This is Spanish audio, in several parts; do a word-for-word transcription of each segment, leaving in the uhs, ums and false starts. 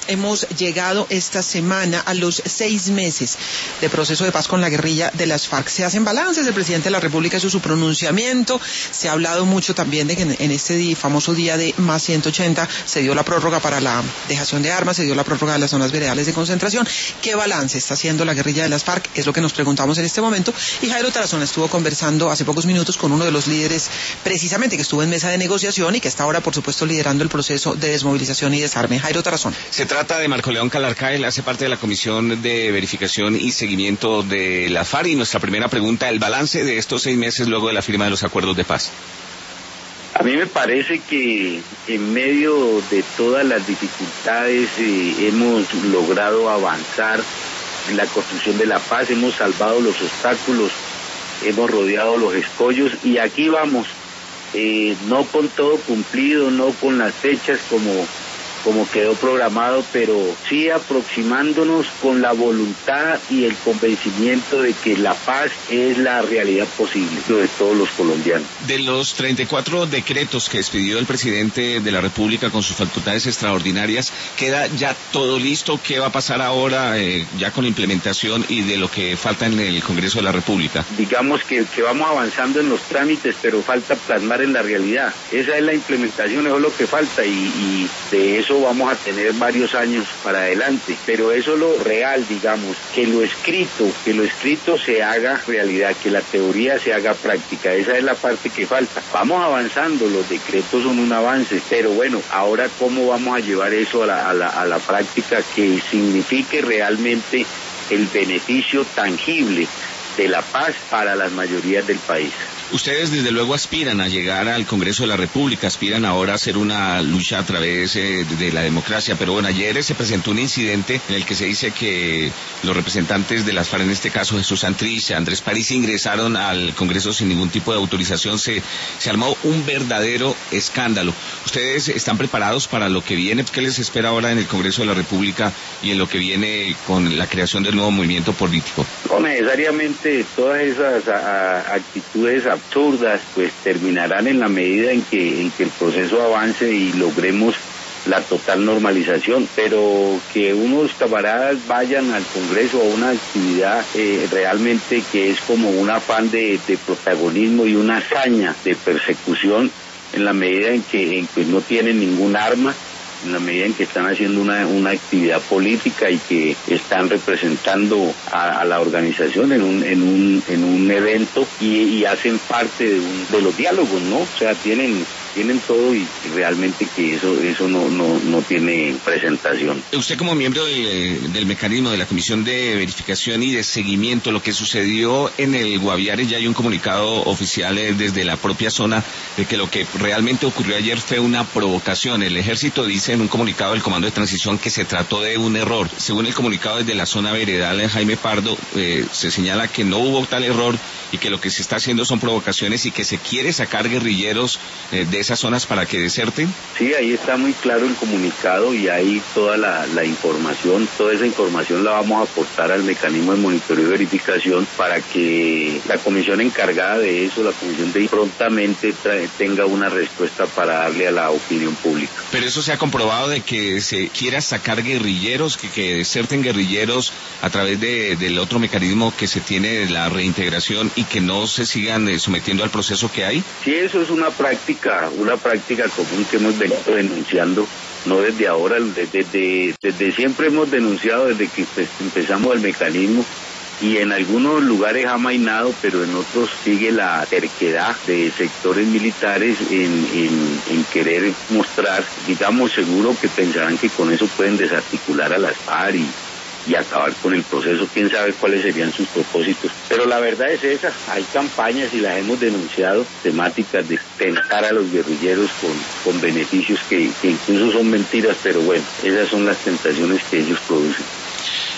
hemos llegado esta semana a los seis meses de proceso de paz con la guerrilla de las FARC. Se hacen balances, el presidente de la República hizo su pronunciamiento, se ha hablado mucho también de que en este día, famoso día de más ciento ochenta se dio la prórroga para la dejación de armas, se dio la prórroga de las zonas veredales de concentración. ¿Qué balance está haciendo la guerrilla de las FARC? Es lo que nos preguntamos en este momento, y Jairo Tarazona estuvo conversando hace pocos minutos con uno de los líderes precisamente que estuvo en mesa de negociación y que está ahora por supuesto liderando el proceso de desmovilización y desarme. Jairo Tarazona. Se trata de Marco León Calarca, él hace parte de la Comisión de Verificación y Seguimiento de la FARC, y nuestra primera pregunta, el balance de estos seis meses luego de la firma de los acuerdos de paz. A mí me parece que en medio de todas las dificultades eh, hemos logrado avanzar en la construcción de la paz, hemos salvado los obstáculos, hemos rodeado los escollos y aquí vamos, eh, no con todo cumplido, no con las fechas como, como quedó programado, pero sí aproximándonos con la voluntad y el convencimiento de que la paz es la realidad posible de todos los colombianos. De los treinta y cuatro decretos que expidió el presidente de la República con sus facultades extraordinarias, ¿queda ya todo listo? ¿Qué va a pasar ahora eh, ya con la implementación y de lo que falta en el Congreso de la República? Digamos que, que vamos avanzando en los trámites, pero falta plasmar en la realidad. Esa es la implementación, eso es lo que falta, y, y de eso vamos a tener varios años para adelante, pero eso es lo real, digamos, que lo escrito, que lo escrito se haga realidad, que la teoría se haga práctica, esa es la parte que falta. Vamos avanzando, los decretos son un avance, pero bueno, ahora cómo vamos a llevar eso a la, a la, a la práctica que signifique realmente el beneficio tangible de la paz para las mayorías del país. Ustedes desde luego aspiran a llegar al Congreso de la República, aspiran ahora a hacer una lucha a través eh, de la democracia, pero bueno, ayer se presentó un incidente en el que se dice que los representantes de las FARC, en este caso Jesús Santrich, Andrés París, ingresaron al Congreso sin ningún tipo de autorización, se, se armó un verdadero escándalo. ¿Ustedes están preparados para lo que viene? ¿Qué les espera ahora en el Congreso de la República y en lo que viene con la creación del nuevo movimiento político? No necesariamente todas esas a, a, actitudes absurdas pues terminarán en la medida en que, en que el proceso avance y logremos la total normalización, pero que unos camaradas vayan al Congreso a una actividad eh, realmente que es como un afán de, de protagonismo y una hazaña de persecución en la medida en que, en que no tienen ningún arma, en la medida en que están haciendo una, una actividad política y que están representando a, a la organización en un, en un, en un evento y, y hacen parte de, un, de los diálogos, ¿no? O sea, tienen tienen todo y realmente que eso eso no no no tiene presentación. Usted como miembro de, del mecanismo de la Comisión de Verificación y de Seguimiento, lo que sucedió en el Guaviare, ya hay un comunicado oficial desde la propia zona de que lo que realmente ocurrió ayer fue una provocación. El ejército dice en un comunicado del Comando de Transición que se trató de un error. Según el comunicado desde la zona veredal de Jaime Pardo, eh, se señala que no hubo tal error y que lo que se está haciendo son provocaciones y que se quiere sacar guerrilleros eh, de esas zonas para que deserten. Sí, ahí está muy claro el comunicado y ahí toda la, la información, toda esa información la vamos a aportar al mecanismo de monitoreo y verificación para que la comisión encargada de eso, la comisión de prontamente trae, tenga una respuesta para darle a la opinión pública. Pero eso se ha comprobado de que se quiera sacar guerrilleros, que, que deserten guerrilleros a través de, del otro mecanismo que se tiene de la reintegración y que no se sigan eh, sometiendo al proceso que hay. Sí, eso es una práctica, una práctica común que hemos venido denunciando, no desde ahora, desde, desde, desde siempre hemos denunciado desde que pues, empezamos el mecanismo. Y en algunos lugares ha mainado, pero en otros sigue la terquedad de sectores militares en, en, en querer mostrar, digamos, seguro que pensarán que con eso pueden desarticular a las FARC y, y acabar con el proceso, quién sabe cuáles serían sus propósitos. Pero la verdad es esa, hay campañas y las hemos denunciado, temáticas de tentar a los guerrilleros con, con beneficios que, que incluso son mentiras, pero bueno, esas son las tentaciones que ellos producen.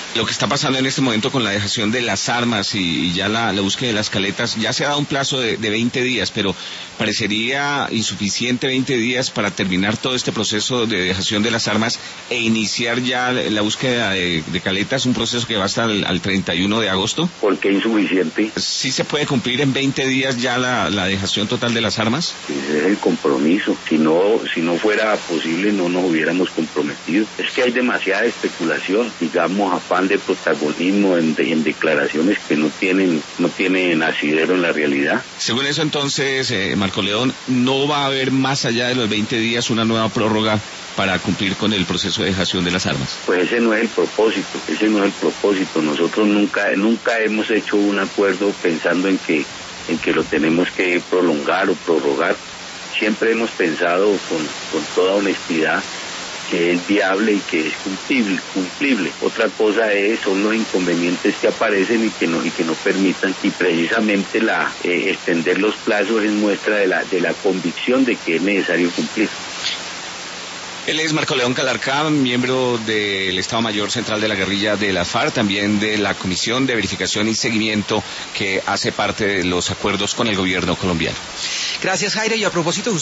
Lo que está pasando en este momento con la dejación de las armas y, y ya la, la búsqueda de las caletas, ya se ha dado un plazo de, de veinte días, pero parecería insuficiente veinte días para terminar todo este proceso de dejación de las armas e iniciar ya la búsqueda de, de caletas, un proceso que va hasta el al treinta y uno de agosto. ¿Por qué insuficiente? ¿Sí se puede cumplir en veinte días ya la, la dejación total de las armas? Ese es el compromiso. Si no, si no fuera posible, no nos hubiéramos comprometido. Es que hay demasiada especulación, digamos, afán de protagonismo en, de, en declaraciones que no tienen no tienen asidero en la realidad. Según eso, entonces, eh, Marco León, no va a haber más allá de los veinte días una nueva prórroga para cumplir con el proceso de dejación de las armas. Pues ese no es el propósito, ese no es el propósito. Nosotros nunca nunca hemos hecho un acuerdo pensando en que en que lo tenemos que prolongar o prorrogar. Siempre hemos pensado con, con toda honestidad que es viable y que es cumplible, cumplible. Otra cosa es, son los inconvenientes que aparecen y que no y que no permitan, y precisamente la eh, extender los plazos es muestra de la de la convicción de que es necesario cumplir. Él es Marco León Calarcá, miembro del Estado Mayor Central de la Guerrilla de las FARC, también de la Comisión de Verificación y Seguimiento que hace parte de los acuerdos con el gobierno colombiano. Gracias, Jairo, y a propósito